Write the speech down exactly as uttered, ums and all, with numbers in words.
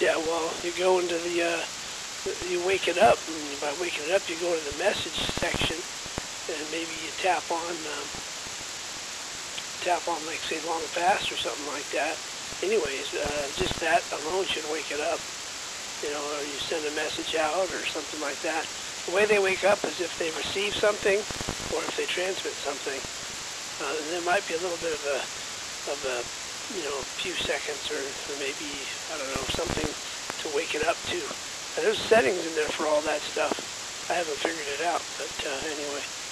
Yeah, well, you go into the, uh, you wake it up, and by waking it up, you go to the message section, and maybe you tap on, um, tap on, like, say, long fast or something like that. Anyways, uh, just that alone should wake it up, you know, or you send a message out or something like that. The way they wake up is if they receive something or if they transmit something. Uh, and there might be a little bit of a, of a, you know, a few seconds or, or maybe, I don't know, something to wake it up to. And there's settings in there for all that stuff. I haven't figured it out, but uh, anyway.